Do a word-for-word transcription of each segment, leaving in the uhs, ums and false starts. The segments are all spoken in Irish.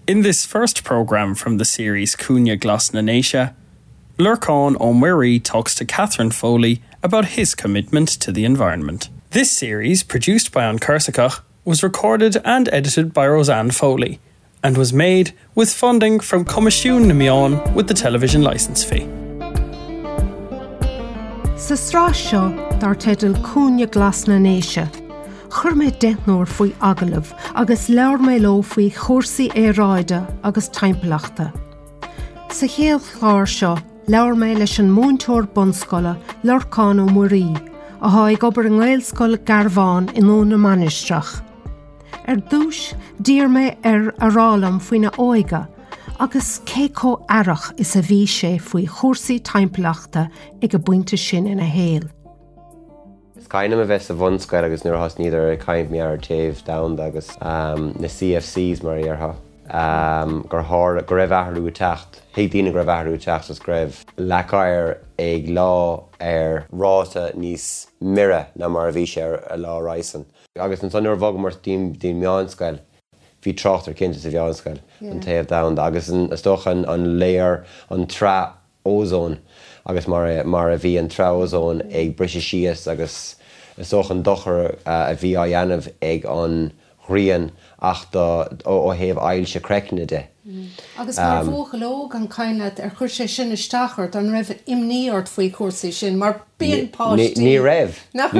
In this first programme from the series Cúne Glas na Néise, Lurcán Ó Mhuirí talks to Catherine Foley about his commitment to the environment. This series, produced by An Cursachach, was recorded and edited by Roseanne Foley and was made with funding from Comisiún na Meán with the television licence fee. Sa strás seo dar teidil Cúne Glas na Néise. Chur mé deithnóir faoi agalamh agus leabhar mé leo faoi chórsaí éráide agus timpeallachta. Sa chéal chláir seo leabhar mé leis an múinteoir bonscoile Lurcán Ó Mhuirí a tháinig obair an Ghaelscoil Garbhán in ón na Manistrach. Ar dúis dír mé ar arálam faoine óige agus cé có airach is a bhí sé faoi chórsaí timpeallachta ag a buinte sin ina héal. Cainam a bheits a bhunscail agus nuair has níidir a caiimh mé ar taobh domhan agus um, na C F Cs mar iartha. Um, gur thar go raibh athrú teacht, hé daoine go raibh athrú teacht as go raibh lecair ag lá ar ráta níos mire na mar a bhí sé ar a lá raisan. Agus an son nuair bhag mar dín meánscail, bhí trocht ar cinnte sa bheánscail an taobh domhan. Agus an stocha an léir an trá ózón agus mar a, mar a bhí an trá ózón ag brise síos agus is soch an dochar uh, a bhí á dhéanamh ag anghrian ach ó héamh ail se creiceanna de. Mm. Agus mar um, bhóchalóg an cainlead ar chuir sé sin isteachart an raibh imníart faoi cuasaí sin mar bíon páistí. Ní raibh.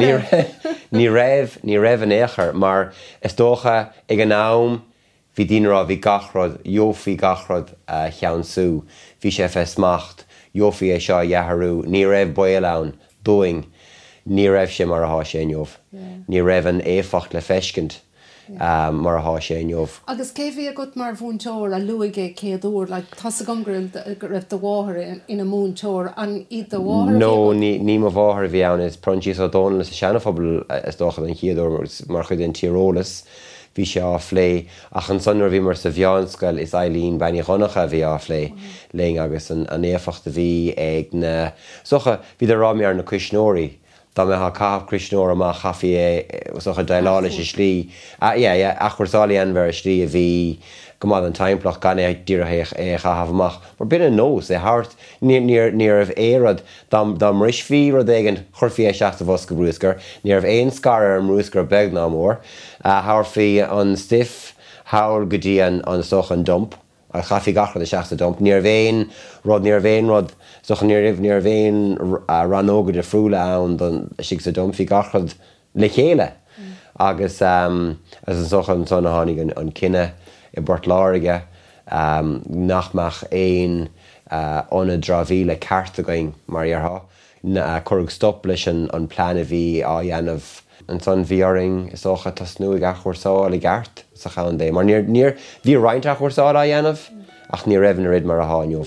Ní raibh, ní raibh an éachair, mar is dócha ag an nám bhí daoine rá bhí gachrod, Jofaí gachrod uh, cheann sú, bhí sé fes smacht, Jofaí é seo dheatharú, ní raibh buil ann, dóing. Ní raibh sé mar a há sé inniuh. Ní raibh an éfacht le feiscint um, mar a há sé inniuh. Agus cé bhí agat mar bhúnteoir a luigé céadúir, le tá a gomgriil raibh do bháthir ina múnteoir an iad do bháthir? No, ní má bháthir bhí ann is prantí sa dóna sa seanafabal is dócha an chiadúir mar chud in Tírólas. Bhí sé á phlé ach an sonnar bhí mar sa bheánscail is Eileen Benny Chonacha bhí á phlé léing agus an éfachta bhí ag na socha bhí de rámi ar na Crishnóirí. Tá me ha cáth Crishnóir amach chafií é socha dailáis is slí. A yeah, yeah, ach chuirsálaí anmhar slí a bhí gomad an timplach gan é dírehéich é chahabh amach. Mar bin an nós é hart ní ah éad dam risfí rud éigen churfií é seachta bhos go brúscar, ní ah éon scar ar an brúscar beg ná mór. Hairfií an stiff, hair go dtí an socha an dump. A chafií gachrad a seachta dump. Ní ah féin rud ní ah féin rud socha ní ah ní ah féin ranógad a frúla ann don sig sa dump hí gachrad le chéile. Agus um, as an socha an son a tháinig an cinenne i bort láirige um, nachmach éon uh, óna drábhí le ceart againn mar iartha. Uh, Curg stop leis an, an plán a bhí á dhéanamh an son bhíoring is socha tas nu ag achhuirsáil i gceart sa chaan dé. Mar níor bhí roinnt achhuirsáil á dhéanamh ach ní raibh na rid mar a tháinneomh.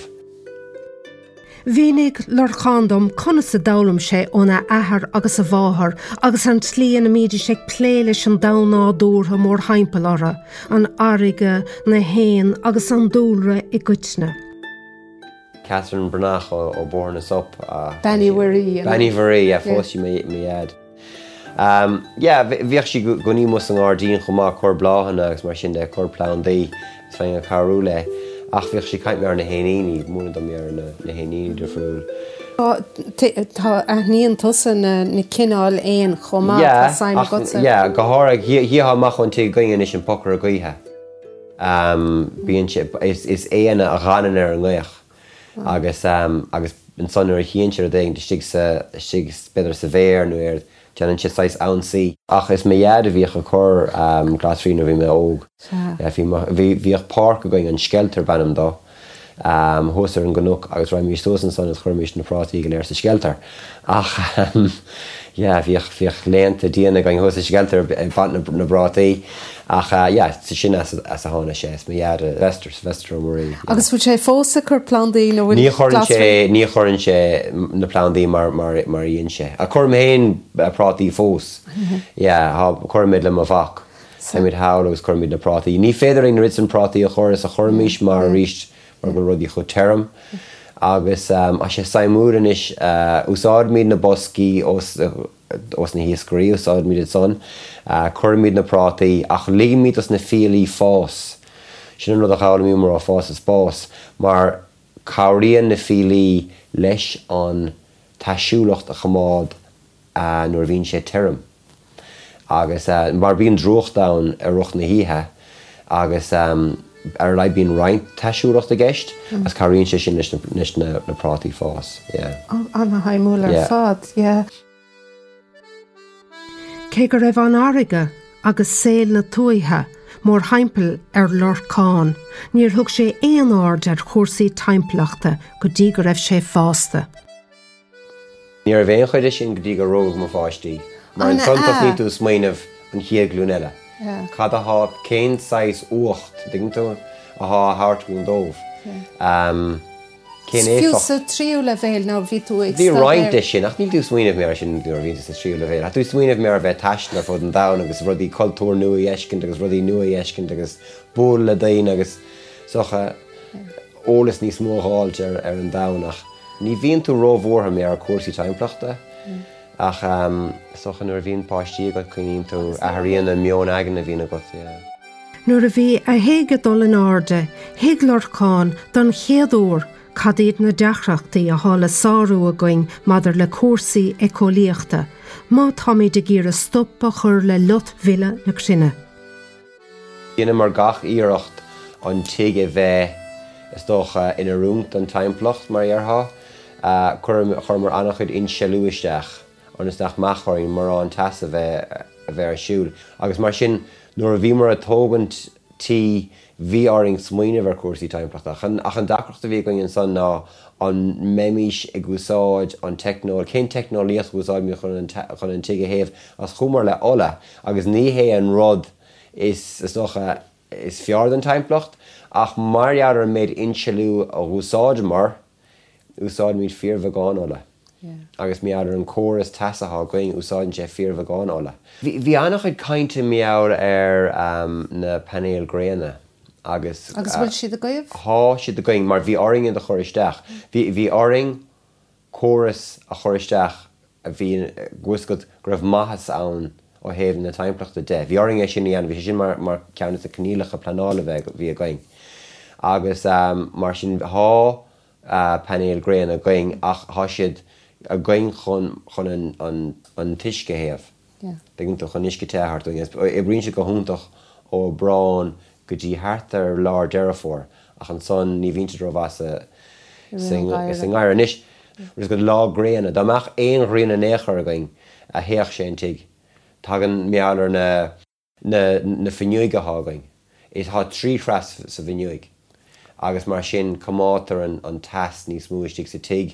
Bhínig Lurcándom conna sa dalam sé óna ahar agus a bháthar agus an tlíon na míidir sé plé leis an dáná dúrtha mór haimpel an airige na héin agus an dúlra i gcuitne. Catherine Brnach ó, ó Born Us Up. Uh, Benny Mhuirí. Benny Mhuirí, yeah, fós me iad. Um, yeah, bhíoh si go ní mus an ardín chumá cur bláhanna agus mar sin de cur plán daí is féin a carú le. Ach bhíoh si caiint me ar na héanaí, múna dom ar na héanaí de friúil. Tá a níon tusan na cinál éon chumá tá saim gotsa? Yeah, go hára hí ha machon tí goin is an pocar a gaithe. Um, bíon si, is, is éana a ghanan ar an ghaich. Agus, um, agus an sonnar a híonseir a dhéing de sig sa beidir sa bhéir nó ar teanann si sais ansaí. Ach is mé iad a bhíoch a chur um, glasrín a bhí me óg. Bhíoch park a going an skelter bannam dó. Um, Thósar an gonuk agus raim mí stósan son is churmís na prátaí go léir sa skelter. Ach, um, yeah, bhíoch bhíoch léanta díana going thósa skelter bant na prátaí. Ach, uh, yeah, sa sin as a hána sé, is mé iad a Vester, Vester Ó Mhuirí. Agus bhfuil sé fósa chur plandaí nó bhfuil glasrín? Ní chorann sé na plandaí mar íon sé. A chur méin prátaí fós. Yeah, chur mid le a bhach. Táimid háil agus chur mid na prátaí. Ní féidir in rit an prátaí a chur is a churmís mar ríist mar go rudí chu term. Agus um, a sé saimúran is uh, úsáid míad na boscí os os na hiascarí úsáid míad son uh, chur míad na prátaí ach lí míad os na fialaí fós sin rud a chaáil mí mar á fás is pás, mar cabhraíonn na fílí leis an taisiúlacht a chamád uh, nuair bhíonn sé tirim. Agus uh, mar bíon drochdáin ar ruch na híthe, agus um, ar leid bíon roinnt taisiúlacht a gceist, mm. as cabhraíonn sé sin leis na, na, na prátaí fás. Yeah. Anna haimúil ar Yeah. fad, yeah. Cé go raibh an airige agus saoil na tuaithe mór haimpel ar lorcáin, níor thug sé éon áard ar chósaí timplachta go dtí go raibh sé fásta. Ní ar bhéon chuide sin go dtí go róg má fáistí, mar an Anna, suntas ah. ní tú smaoinmh an chiad glúnile. Yeah. Cad a há cén sais uacht, dign tú, a há háart gún dómh. Um, cén Fiú éfach. sa tríú le bhéil ná bhí tú ag Bhí stad roinnt ar- is sin, ach níl tú smaoinmh mé sin dúir bhí sa tríú le bhéil. Ach tú smaoinmh mé ar bheith taisteanna fud an domhan agus rudí cultúr nua i eiscint agus rudí nua i eiscint agus búil le daon agus socha ólas níos mó háilte ar, ar an domhnach. Ní bhíonn tú rómhórtha mé ar cuasaí timplachta. Ach um, socha nuair bhíon páistí go chuoíonn tú athraíonn na meón agan a bhíon agat. Yeah. Nuair a bhí a héige dul an áde, héag lorcáin don chéadúr cad iad na deachreachtaí a hála sáú a going madidir le cuasaí ecólíochta, má táid de gír a stop a chur le lot vile na crinne. Dhéanam mar gach íireacht an tuige bheith is dócha ina rúmt an timplacht mar dheartha, uh, chur mar annach chud in seluisteach an is nach machhaín mar an tas a bheith a bheith ar siúil. Agus mar sin nuair a bhí mar a tógant tí bhí áring smaoineh ar cuasaí timplachtach. Ach an dacreachta bhí going san ná an meimiis ag úsáid an technol, cén technolíocht úsáid mí chun an chun an tuige héamh as chumar le ola, agus ní hé an rud is is dócha is fiard an timplacht, ach marhear an méid insealú a úsáid mar úsáid míid fíor bheagán ola. Yeah. Agus miadar an choras tasaá going úsáidn sé fíor bheagán ola. Bhí annach chud cainte miabhar ar um, na panéal gréanna agus Agus bhfuil siad a gaibh? Há siad a going, mar bhí áring in de choristeach. Bhí bhí áring choras a choristeach a bhí gúscad go raibh maithas ann ó héamh na timplachta de. Bhí áring é sin íana, bhí sin mar, mar ceannas a cnílacha planála bheith bhí a going. Agus um, mar sin há uh, panéal gréan a going ach há siad a going chun, chun an, an, an tuisce héamh. Yeah. Dingn tú chun isce téthart. I bríonn si go húntaach ó brán go dtí thart ar lár dearafór ach an son ní bhínte dro bhas a sing gaiir anis. Rus go lá gréanna, dáach éon riana néchar a going a héach sé antig. Tagan meallar na, na, na finiuige hágaing. Is há trí chras sa finiuig. Agus mar sin comátar an, an tas níos múistigh sa tig.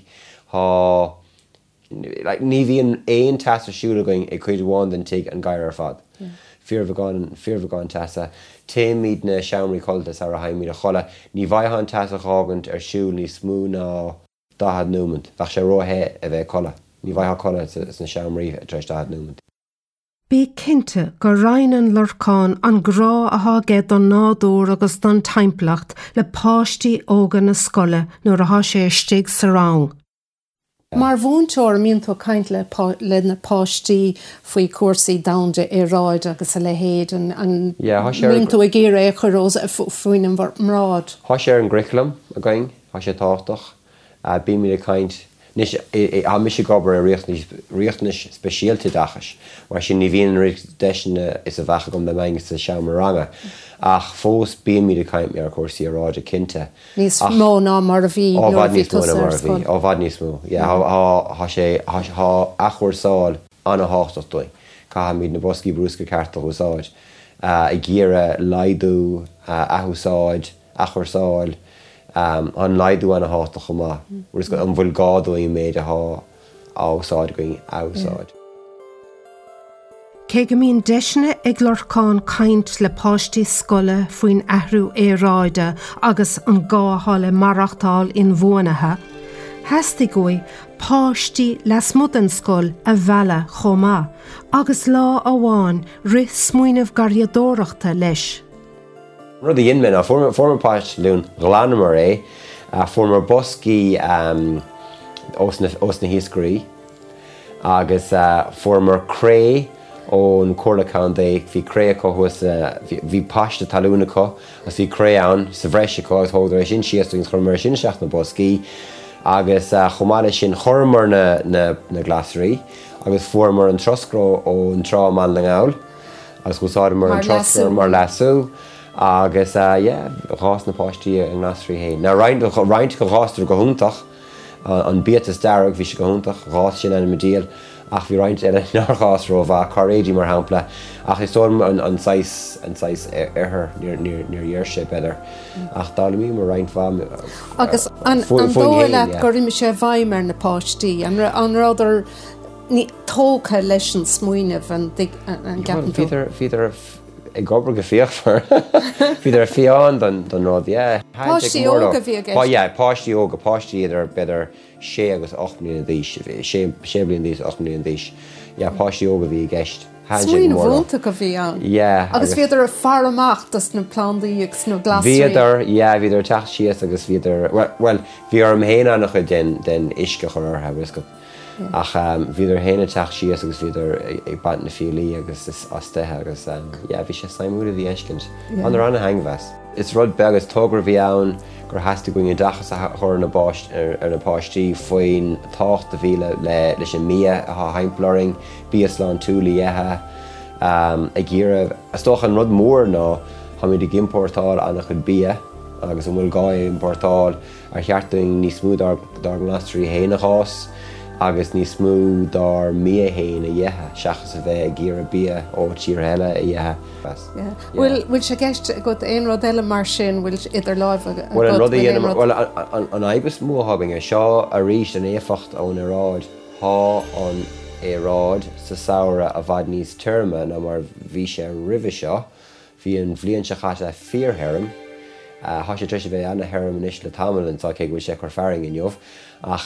Há like, ní bhíon éon tas a siúla going ag chuid bháin den tig an gaiir ar fad. Yeah. Fear bheagán fear bheagán tasa. Téimid na seamraí coltas ar a haimid a chola. Ní bhaithan tasa chágant ar siúil ní smú ná dahad númant. Bach sé róthe a bheith chola. Ní bhaitha chola is na seamraí a treis dahad númant. Bí cinnte go rainan lorcáin an grá a hágéad don nádúr agus don timplacht le páistí ógan na scoile nuair a há sé stig sa rang. Mar bhúnteir míon tú caint le, pá, le na páistí faoi cuasaí damhde i ráid agus a le héad an, an Yeah, há sé ar- míon tú a géir é churós a faoin an mrád. Há sé ar an gríchlam a going, há sé táchtach. Uh, bí mí a caint Nis a mis sé gobar a richtnis speisialte dachas, mar sin ní bhíon richt deisina is a bhecha gom na maingus sa seamar ranga. Ach fós bí mí a caiint ar cuasaí a ráid a cinnte. Níos mó ná mar a bhí Ó nuair bhad a bhí níos mó na mar a bhí, ó bhad níos mó. Há sé há achhuir sáil anna háchtach dói. Cá míad na boscí brúsca carta úsáid. I ggéire laidú athúsáid, achhuir sáil, Um, an laidú an a háta chumá. Whereas go an bhfuil gádó í méid a há ásáid going ásáid. Cé go mín deisne ag lorcáin caint le páistí scoile faoin ahrú éráide agus an gáthá le marachtáil in bhuanathe, heasta goi páistí le smudan scoil a bhela chomá, agus lá amháin rith smuoinmh gariadóireachta leis. Rud a dhéanamh a forma páist lún glanamar é, a forma boscí um, os na híoscarí, agus uh, forma cré ón cualacán dé hí créaá was hí páiste talúnaá as hí créán sa bhreisiá thóidir éis sin siasting chu mar sin seach na boscí agus chomáile sin chormar na na glasaí agus formar an troscrá ón trá man leáil agus goáid mar an troscrá mar lasú agus rás na páistí an glasaí héin. Na roiint roiint go ráú go húntaach an bítas deach bhí se go húntaach rás sin an medíal ach bhí roiint eile nachrásró bh choréidí mar hampla ach is tóm an sais ar níor dhear sé beidir ach dála mí mar roiint bha agus an dóile gur imi sé bhaimar na páistí an ráidir ní tócha leis an smuoineh an gapan Bhíidir ag gobar go fíochfar Bhíidir fiáin don rád Páistí óga bhí gist páistí óga páistí idir beidir sé agus ocht mbliain díos sé bliain díos ocht mbliain díos páistí óga bhí gist Smuoine bhúnta go bhí an agus bhíidir a far amachtas na plandaíogus nó glasaí Bhíidir bhíidir teach síos agus bhíidir well bhí ar am héana nach chu den isce chu ortha go ach bhíidir héna teach síos agus bhíidir ag bat na fiolaí agus as tuthe agus bhí sé saimúla bhí eiscint an ranna hanghheas. Is rud be agus tógur bhí ann gur heasta going dachas a chur na báist ar na páistí faoin tácht a bhíle le leis an mí a haimploring bíosláán túlaí éthe ag ggéireamh as tócha an rud mór ná ha mí ag importáil annach chud bí agus an bhfuil gáid importáil ar cheartting níos smú dar glasaí héna chás agus níos smú dar mí héin a dhéthe seachas a bheith ag ggéire bí ó tír heile a dhéthe. Bhfuil sé gceist go aon rud eile mar sin bhfuil idir láimh Well an rud well an aibas móhabing seo a ríist an éfacht ón aráid há an éráid sa saoire a bhaid níos terma na mar bhí sé ribhe seo hí an bhblionn se chaite fíortherm há sé treis bheith anna herm inis le tamlinn tá ché bhfuil sé chu fearing in jobh ach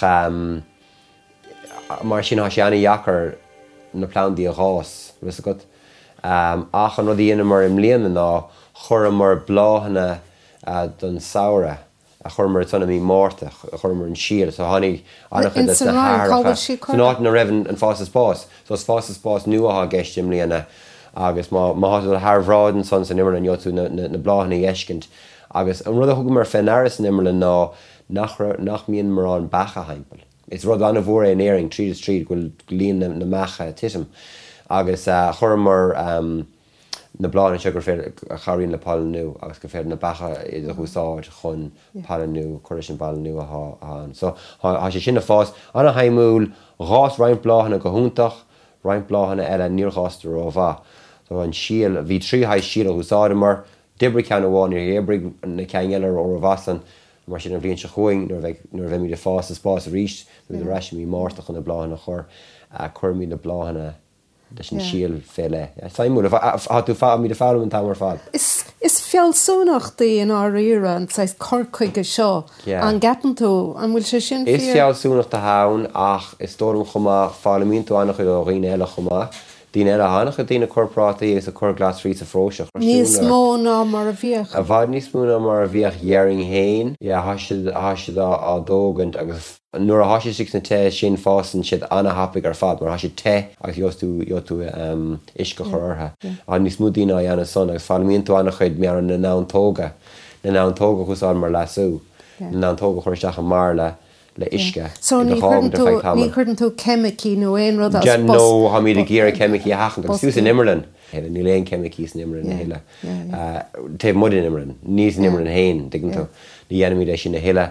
mar sin há sé anna dhheachar na plandaí a rás ris go ach an rud dhéana mar im líana ná chur mar bláhanna don saoire a chur mar tanna mí mórta a chur mar an síl so tháinig annach na háracha ná na raibhann an fásas pás so is fásas pás nuaithe gceist im líana agus má háú a thbhrádan san san imar an jotú na bláhanna eiscint agus an rud a thug mar fenaras an imar ná nach míon mar an bacha haimpel. Is rud anna bhór é an éing tríd tríd ghfuil líon na mecha titim agus chur mar na bláin se gur fér a charíonn le palú agus go fér na bacha idir chuúsáid chun palú chuir sin ballú aá. So há sé sinna fás anna haimúil rás roiint bláhanna go húntaach roiint bláhanna eile níorchástar ó bha. So an síal bhí tríhaid síal a úsáide mar dibre ceanna bháin ar ébric na ceangeile ó bhasan mar sin an bblion se chuing nuair bheith mí de fás spás a ríist nu de reisi mí mátach an na bláhanna chur chur mí na bláhanna leis an síal féile. Saimú tú fá mí de fáil an tamar fáil. Is feallsúnachtaí an áíire an sais corcaige seo an gapan tú an bhfuil sé sin Is feallsúnach a hán ach is tóm chumá fálamín tú annach chu ó riine eile chumá. Dín eile hánach a dtína corprátaí is a chur glasrí a fróiseach. Níos mó ná mar a bhíoch. A bhaid níos mó ná mar a bhíoch dhearing héin, háisiad á dógant agus nuair a háisiid sig na te sin fásan siad anna hapig ar fad mar háisiid te agus jotú jotú isce churtha. A níos mú dína dhéanana son agus fálamíonn tú annach chuid mear na nántóga na nántóga chusáil mar lasú na nántóga chuirteach a mar le le isce. So ní chuirn tú chemicí nó éon rud Jan nó ha mí a ggéir chemicí a hachan agus sús in Immerlin héile ní léon chemicís in Immerlin na héile. Taobh mud in Immerlin, níos in Immerlin héin diggin tú ní dhéanamí leis sin na héile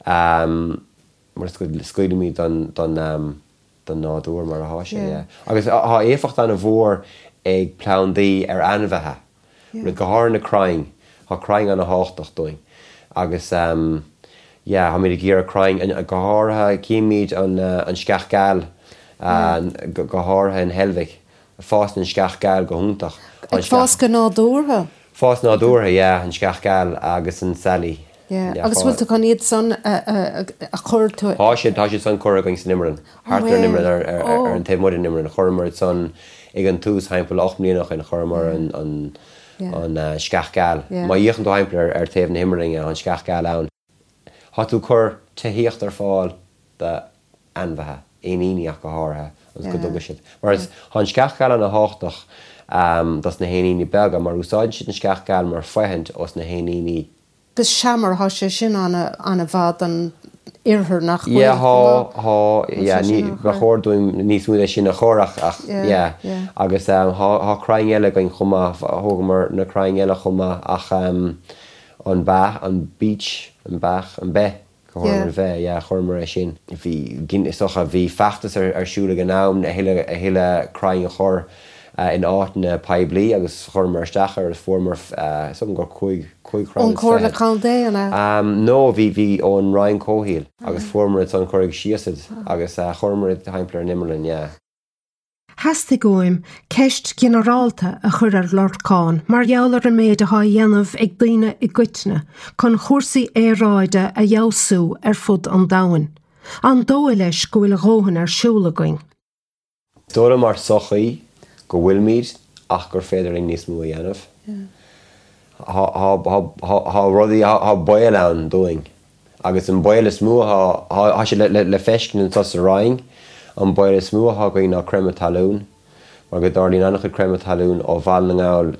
mar scoide mí don nádúir mar a háise. Agus há éfacht anna bhór ag plandaí ar anmhethe ru go háir na crying há crying anna háchtach doing agus yeah, ha mí a ggéar crying a gothartha cíimiid an an sceach gáil go gothartha an Helvig fás an sceach gáil go húntaach. Fás go nádúrtha? Fás nádúrtha, yeah, an sceach gáil agus an Sally. Agus bhfuil tú chuníiad san a chur tú. Tá sé tá sé san chur going san Immerlin. Hartar Immerlin ar an taobh mud in Immerlin churmar san ag an tús haimpel ocht mlíonach in churmar an an sceach gáil. Má dhéochan tú haimpel ar taobh na Immerling an sceach gáil ann. Tá tú chur teíocht ar fáil de anmhethe éoníach go hátha agus go dogus siad. Mar han sceach gal an na háchtach um, das na héanaí bega, mar úsáid siad an sceach gal mar foihint os na héanaí. Gus seamar há sé sin anna bhd an irthir nach Yeah, ha ha yeah ni bachor doim ní smúide sin na chorach ach yeah agus um ha ha crying eile going chuma hogamar na crying eile chuma ach um on ba on beach an bach an be chormar ve yeah chormar sin vi gin socha vi fachtas ar ar siúla gnáam na hele a hele crying chor Uh, in áit na Paibli agus chormar stachar as former uh, some go coig coig crowd. On Corla Caldéana. Um no vi vi on Ryan Cohill agus former it's on Corrig Shiasid agus uh, chormar at Heimpler Nimmerlin yeah. Hasta goim ceist generalta a chur ar Lord Khan mar jouler an méid a ha dhéanamh ag daoine i gcuitne chun chórsaí éráide a jouasú ar fud an dain. An dóil leis go bhfuil róhan ar siúla going. Dóra mar sochaí go bhfuil míid ach gur féidir ag níos mú a dhéanamh. Tá rudaí há bail ann dóing. Agus an bail is mú há sé le feiscin an tos a ráing, an bail is mú há going ná crema talún, mar go darlín annach a crema talún ó bhal na ngáil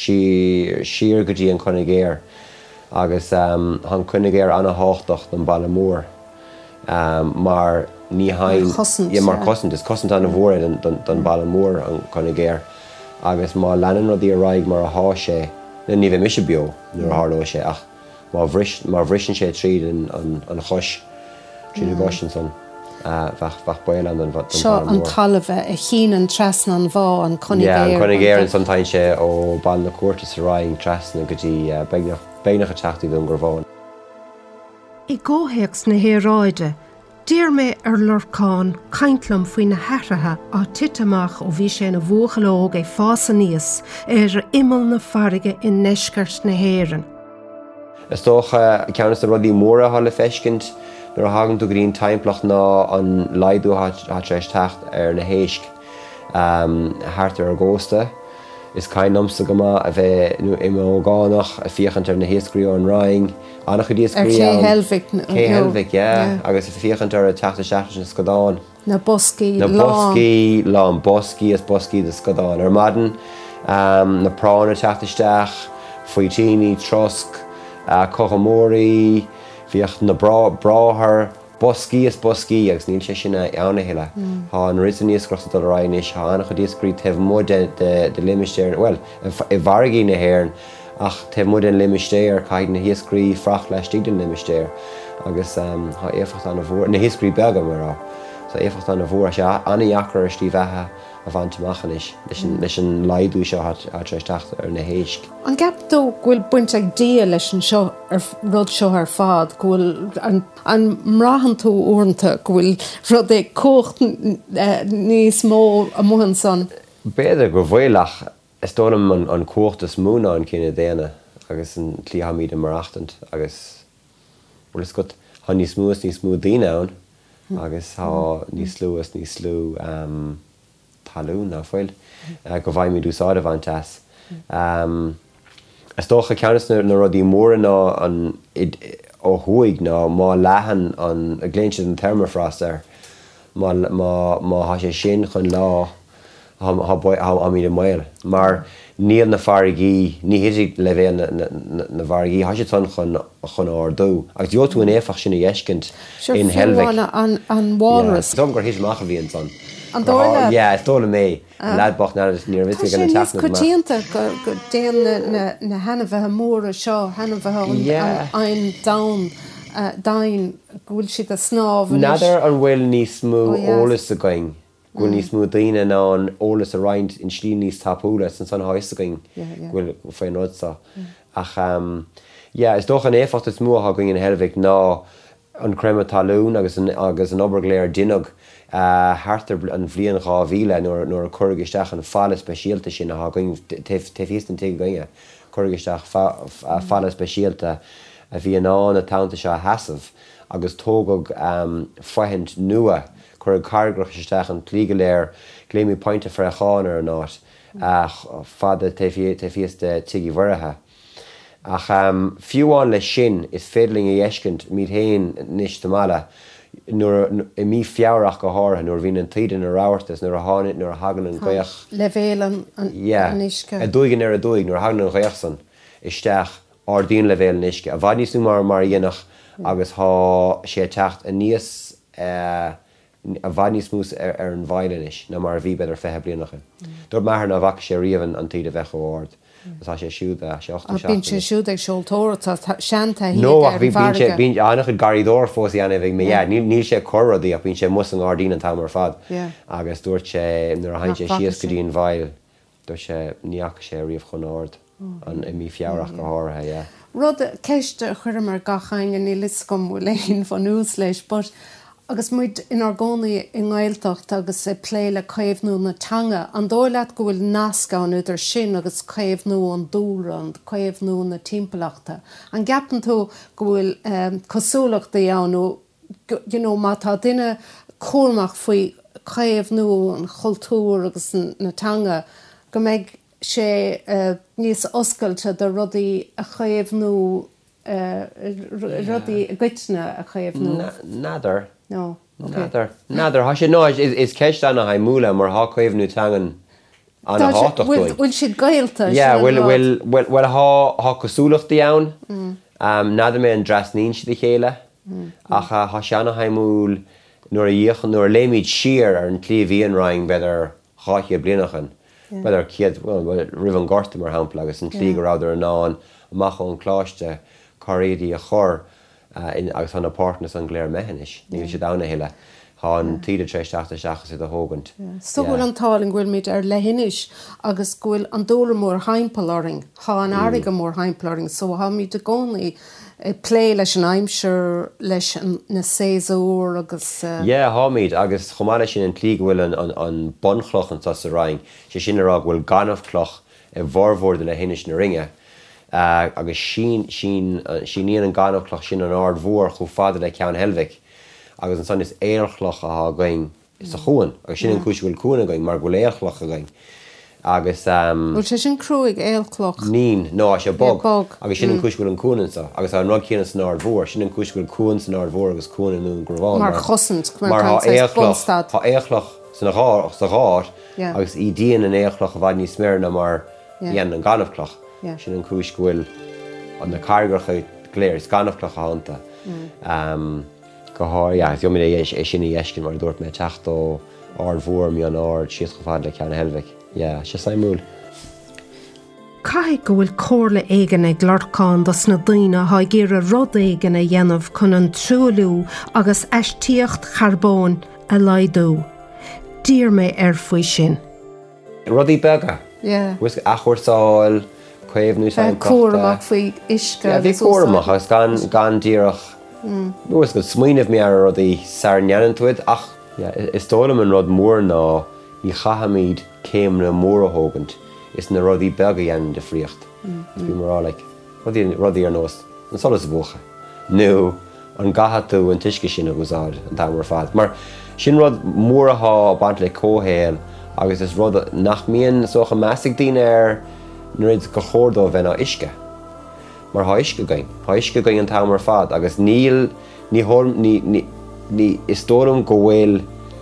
siar go dtí an chunigéir. Agus um, an chunigéir anna háchtach don Ballamór. Um, mar ní hain yeah, mar cosint is cosint an bhór don don Ballamór an chunigéir agus má leanan rodí a raig mar a há sé na ní bheith mis bio nuair a háló sé ach má bhris má bhrisin sé tríd an an an chois tríd gosin son bach bach bail an an seo an talamh a chin an trasna an bhá an chunigéir yeah an chunigéir an sometimes sé ó ball na cuartas a raig trasna go dtí beagnach beagnach a teachtaí don gur bháin. I ggóhéacs na héráide, dír mé ar Lord Khan caintlam faoi na hearathe á titamach ó bhí sé na bhuachalóg é fása níos ar imil na farige in neisceart na héireann. Is tócha ceannas a rudí móra há le feiscint nuair a hagann tú grín taimplach ná an laidú hat éis teacht ar na héisc um, hartar ar gósta. Is cain nomsa goma a bheith nu imó gánach a fiachant ar na héascríú an ráing annach a díoscríú Cé Helvic Cé Helvic, yeah agus a fiachant ar a teachta seachtas na Scodáin na boscí na boscí lán boscí is boscí de Scodáin ar madan um, na prán a teachtasteach faoitíní trosc uh, cochamóí fiach na brá bráthar boscí is boscí agus níl sé sinna anna heile. Tá an risan níos grosa do ráinis há annach a díoscrí teh mud de de limistéir well i bhargaí na héireann ach teh mud an limistéir caiid na hiascrí frach leis tí den limistéir agus um, há éfacht an bhór na hiascrí bega marrá. So éfacht an bhór sé anna dhachar tí bheithe a bhaintach leis an laidú seo a treis teachta ar na héisc. An gap dó bhfuil buint ag dia leis an seo ar rud seo ar fád bhfuil an mrahan tú uanta bhfuil rud é cócht níos mó a muhan san. Béidir go bhfuilach is tólam an, an cóchtas múna an cinenne déana agus an tlíhamíad marachtant agus bhfuil is go há níos smúas níos smú daine ann agus há níos slúas níos slú um, talún ná foiil uh, go bhaid mi dúsáid a bhaintas. Um, is tócha ceannas na rudí móra ná an ó thuig ná má lehan an a gléinse an thermofrost ar má má há sé sin chun lá ha mí mail mar níl na farigí ní hiidir le bhéh na bharigí há sé tan chun chun ardú agus dúirt tú an éfach sin na dhéiscint in Helvic an walrus dom gur hiismach a bhíon san an dóile yeah is tóla mé leadbach ná níor bhí gan an teachna cotíanta go déan na hena bheithe móra seo hena bheithe ein dain dain bhfuil siad a snáb nadidir an bhfuil níos mú ólas a going Gwyl níos mú daine ná an ólas a roiint in slí níos tapúlas an san háis a going gwyl féin rodsa. Ach, um, yeah, is doch an éfacht is mú a going in Helvic ná an crema talún agus an, agus an obergléir dinog uh, hartar an bblion gá bhíle nóair a chuirgisteach an fála speisialta sin a going tefístan te goinge chuirgisteach fála speisialta a bhí an án a tánta se hasamh agus tógog um, foihint nua chuir cargrach isteach an tlígaléir gléimi pointe fra cháin ar an áit uh, fada tefíasta tigi bharathe. Ach um, fiúáin le sin is fédling a dhéiscint míad héin níos tamala nuair i mí fiabhrach go háirithe nuair bhín an tíad in a ráirtas nuair a tháinig nuair a hagan an ghaoch levéil an an isce a dúigan ar a dúig nuair a hagan an ghaoch san isteach ardíon levéil an isce a bhaid níos nú mar mar dhéanach agus há sé teacht a níos a bhaid níos mús ar an bhaile is na mar bhí beidir fethe blianacha. Dúirt maithar na bhac sé riamhan an tíad a bheith óard. Tá sé siúd a sé A bín sé siúd ag seoltóir tá seanta hí No, ach bhí bín annach a garídóir fós anna bhíh mé níl sé choradí a bín sé mus an ardín an tamar fad agus dúirt sé nuair a hain sé sios go dtíon bhail dúirt sé níach sé riamh chun áard an i mí fiabhrach go háirithe. Rud ceiste chuir mar gachain in í liscom bhfuil léon fan ús leis, but agus muid in ar gcónaí i ngáilteacht agus é pléile caomhnú na teanga, an dóilead go bhfuil nascáin idir sin agus caomhnú an dúra an caomhnú na timpachta. An gapan tú go bhfuil um, cosúlachta anú, you know, má tá duine cúrmach faoi caomhnú an chultúr agus na teanga, go méid sé uh, níos oscailte de rudaí a caomhnú uh, rudaí a gcuitne a caomhnú. Nádar. No. Okay. Nádar. Nádar. Tá sé nó is is ceist anna ha múla mar há caomhnú teangan anna hátocht dóig. Bhfuil siad gailta? Yeah, bhfuil bhfuil bhfuil bhfuil há há cosúlachtaí ann. Um nádar mé an drasnín siad chéile. Ach há sé anna ha múl nuair a dhéoch nuair léimiid siar ar an clíomhíon raing beidir cháithí blianachan. Beidir ciad well rih an gorta mar hampla agus an clí go ráidir an náin amach an chláiste choréidí a chur Uh, in agus an apártnas an gléir mehanis. Ní sé dána heile. Tá an tíide tréisteachta seachas i a hógant. So bhfuil an táling bhfuil míid ar lehinis agus bhfuil an dóla mór heimpalaring, há an airige mór heimpalaring, so há míid a gcónaí plé leis an aimseir leis na séasúr agus... Ié, há míid agus chomáile sin an clí bhfuil an bonchloch an tas a raing. sé sin ará bhfuil ganmhcloch i bharmhór na hinis na ringe. Uh, agus sin sin uh, síníon an ganmhcloch sin an ard mhór chu fada le ceann helmhic agus an san is éarchloch a going is a chuan agus sin an cúis bhfuil cúna going mar bhfuil éarchloch a going agus um, bhfuil sé sin cruúig éarchloch nín nó sé bog agus sin an cúis bhfuil an cúnan sa agus an rud cían san ard mhór sin an cúis bhfuil cúan san ard mhór agus cúna nó an gurbháin mar chosint mar há éarchloch tá éarchloch san a gá sa gáir agus í díon an éarchloch a bhaid níos méarna mar dhéan an ganmhcloch. Yeah. Sin an cúis gohfuil an na cargacha léir is ganmhcloch a hánta. Um, go háir, ja, jo mé é sin í eiscin mar dúirt mé teacht ó ard mhór mí an ard sios go fad le ceann helmhic. Ja, sé sa múl. Cai go bhfuil cóirla éigean ag gglarcáin dos na daoine há gur a rud éigean a dhéanamh chun an trúlú agus eistíocht charbón a laidú. Dír mé ar faoi sin. Rudaí beaga? Yeah. Bhuis a chuirsáil, cuimhnú san cuaramach faoi isce. Yeah, bhí cuaramach agus gan gan díreach. Bhuis go smaoinemh mé ar rudaí sairneanan tuid ach is tólam an rud mór ná í chahamíd céim na mór a hógant is na rudaí beaga dhéanann de phríocht. Bhí marrá le rudaí ar nós an solas bhuacha. nó an gahatú an tuisce sin a gúsáid an tamar fad. Mar sin rud mór athá bant le cóhéil agus is rud nach míon socha measig daoine ar nuid go chórdó bheith isce. Mar há isce gain. Há isce gain an tamar fad agus níl ní hol ní ní ní is tólam go bhfuil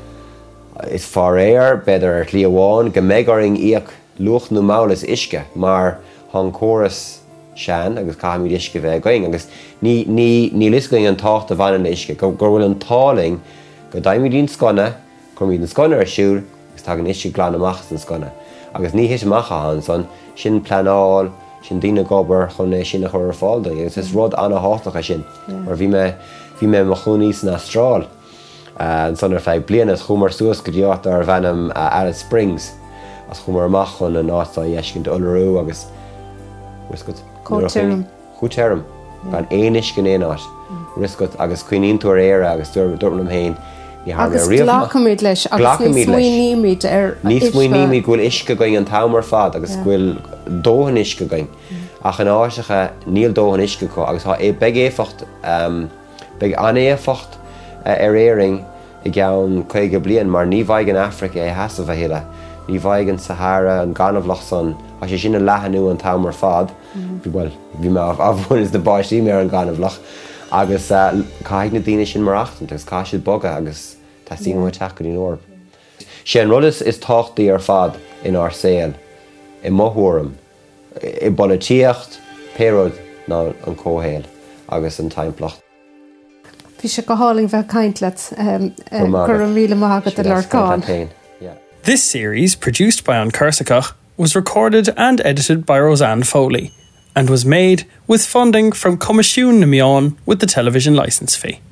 is far éir beidir lí amháin go méigaring íoc lucht nó málas isce mar hán córas sean agus caiimiid isce bheith gain agus ní ní ní liscaing an tácht a bhain isce go gur bhfuil an táling go daimidín sconne chu míad an sconne ar siúr agus tá an isce glan amach san sconne agus ní his amach an son sin planáil sin daoine gobar chun é sin a chur fáilda agus is rud anna hátacha sin mar bhí me bhí me mo chuní san Astráil an son ar feidh bliana chumar suas go dtíocht ar bhenim Alice Springs as chumar amach chun an ástá dhéiscint Ullarú agus Chóterim Chóterim gan éon iscin éonáit riscut agus cuioín tú éire agus dúirm héin agus ghlachamid leis agus ní smaoiníimiid ar ní smaoiníimiid bhfuil isce going an tamar fad agus bhfuil dóhan isce going ach an áisecha níl dóhan isce có agus há é beag éfacht beag anéfacht ar éing i gceann chuige bliain mar ní bhaig an Africa é heasa bheith héile ní bhaig an Sahara an ganmhlach san a sé sin a lehanú an tamar fad bhí bhfuil bhí me a bhfuil is de báistí mé an ganmhlach agus caiig na daine sin marachtan, agus cá siad boga agus tá sí mu take í orb. Sé an rudas is táchtaí ar fad in ár saoil, i mothúram, i bolatíocht, péród ná an cóhéil agus an taimplacht. Bhí sé go háling bheith caintlet gur an míle maigad a Lorcán. This series, produced by An Cursachach, was recorded and edited by Roseanne Foley and was made with funding from Comisiún na Meán with the television licence fee.